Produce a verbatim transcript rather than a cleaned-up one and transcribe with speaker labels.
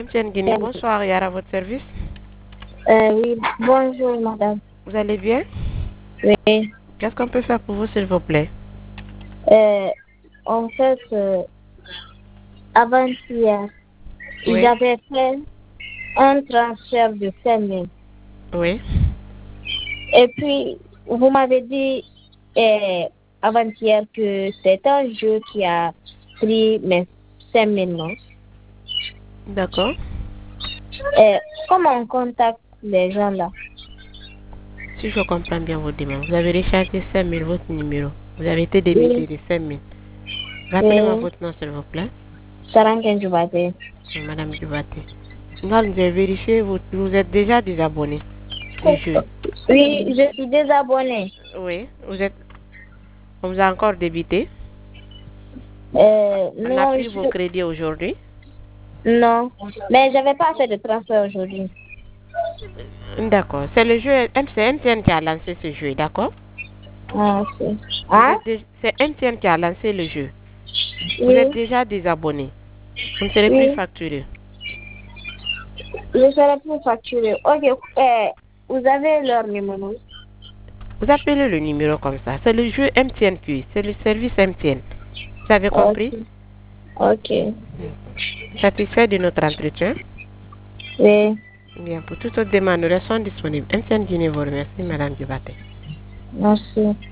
Speaker 1: M T N Guinée, bonsoir, Yara, à votre service.
Speaker 2: Euh, oui, bonjour madame.
Speaker 1: Vous allez bien?
Speaker 2: Oui.
Speaker 1: Qu'est-ce qu'on peut faire pour vous, s'il vous plaît?
Speaker 2: Euh, en fait, euh, avant-hier,
Speaker 1: Oui.
Speaker 2: j'avais fait un transfert de cinq mille.
Speaker 1: Oui.
Speaker 2: Et puis, vous m'avez dit euh, avant-hier que c'est un jeu qui a pris mes cinq mille, non?
Speaker 1: D'accord.
Speaker 2: Euh, comment on contacte les gens là?
Speaker 1: Si je comprends bien votre demande, vous avez rechargé cinq mille votre numéro. Vous avez été débité
Speaker 2: Oui.
Speaker 1: de cinq mille. Rappelez-moi
Speaker 2: Oui.
Speaker 1: votre nom, s'il vous plaît.
Speaker 2: Saranken Djoubate.
Speaker 1: Madame Dubaté. Là, nous avons vérifié, vous, vous êtes déjà désabonné du jeu.
Speaker 2: Oui, je suis désabonnée.
Speaker 1: Oui. Vous êtes, on vous a encore débité.
Speaker 2: Euh,
Speaker 1: On a
Speaker 2: non,
Speaker 1: pris vos
Speaker 2: je...
Speaker 1: crédits aujourd'hui.
Speaker 2: non, mais j'avais pas fait de transfert aujourd'hui.
Speaker 1: D'accord. C'est le jeu, c'est M T N qui a lancé ce jeu, d'accord?
Speaker 2: Ah, ok.
Speaker 1: Vous
Speaker 2: Hein?
Speaker 1: êtes dé- C'est M T N qui a lancé le jeu. Vous êtes
Speaker 2: Oui,
Speaker 1: déjà désabonné. Vous ne serez plus
Speaker 2: oui,
Speaker 1: facturé.
Speaker 2: je serai plus facturé. Ok, euh, vous avez leur numéro?
Speaker 1: Vous appelez le numéro comme ça. C'est le jeu M T N Q. C'est le service M T N. Vous avez compris?
Speaker 2: Ok, ok.
Speaker 1: Satisfait de notre entretien?
Speaker 2: Oui,
Speaker 1: Bien, pour toute autre demande, nous restons disponibles. M T N Guinée vous remercie, Madame Dubaté.
Speaker 2: merci.